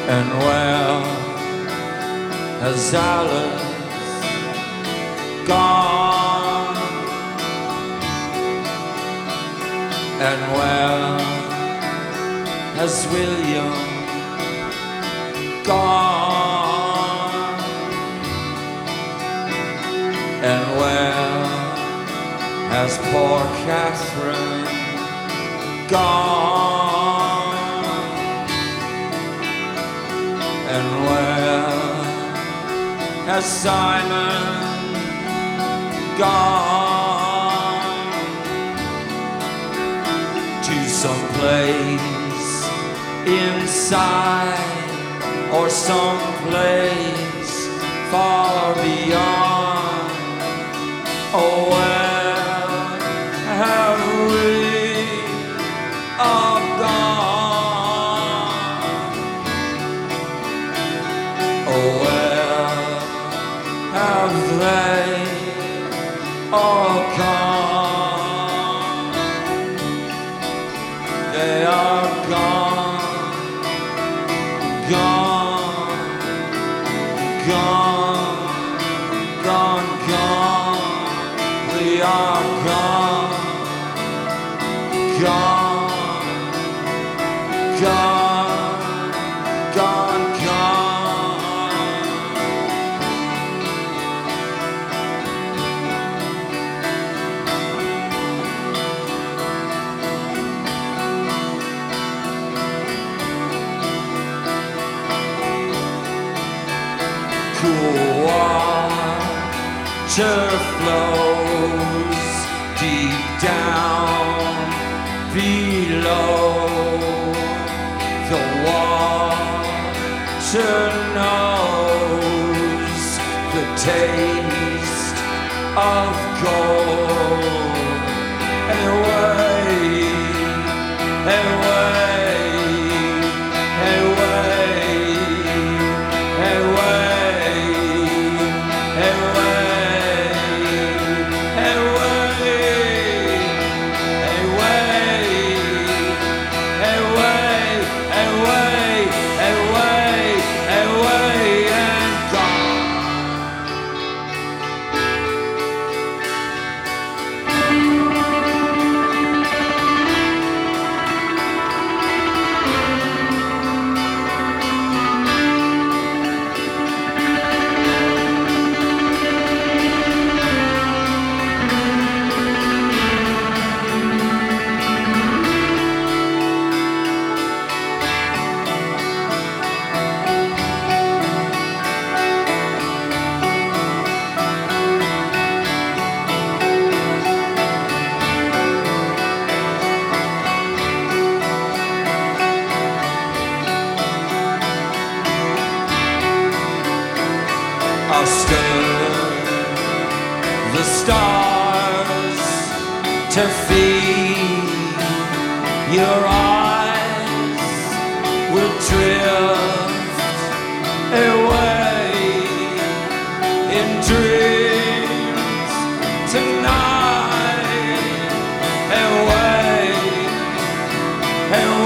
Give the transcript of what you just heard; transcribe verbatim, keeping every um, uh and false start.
And where has Alice gone? And where has William gone? And where has poor Catherine gone? And where has Simon gone? To some place inside or some place far beyond. Oh, where have we all gone? Oh, where have they all gone? They are gone, gone, gone, gone, gone. We are gone, gone, gone, gone, gone. Cool water flows deep down below. The water knows the taste of gold. Anyway, anyway, anyway, anyway. I'll stir the stars to feed your eyes. Will drift away in dreams tonight. Away, away.